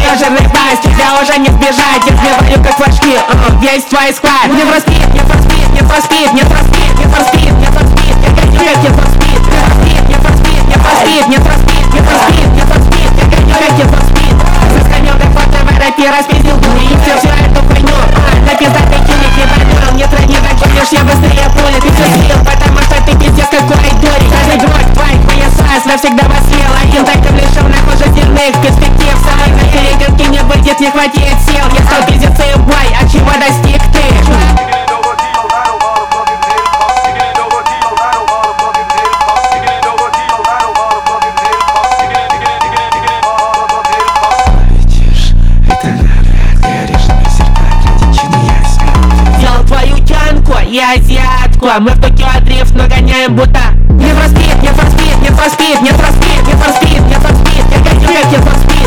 я жирный пасть, тебя уже не сбежать. Я сбиваю как флажки, весь твой склад. Не проспит, не проспит, не проспит, не проспит, не проспит, не проспит. Я гоню как не проспит, не проспит, не проспит, не проспит, не проспит, не проспит, не проспит. Я гоню как не проспит. Засканил как фото в рэпе, распиздил дури и всю эту хуйню. На пиздатой килик не поймёл, не трани догонишь, я быстрее пули. Ты все слил, потому что ты пиздец какой дури. Каждый год твой хуесос навсегда восъел. Один так ты лишил нахуй жизненных перспектив. Со мной на перегонке не выйдет, не хватит сил. Я стал пиздец и бой, а чего достиг ты? И азиатку, мы в Токио дрифт нагоняем будто. Не проспит, не проспит, не проспит, не проспит, не проспит, не проспит. Я гоню как не проспит.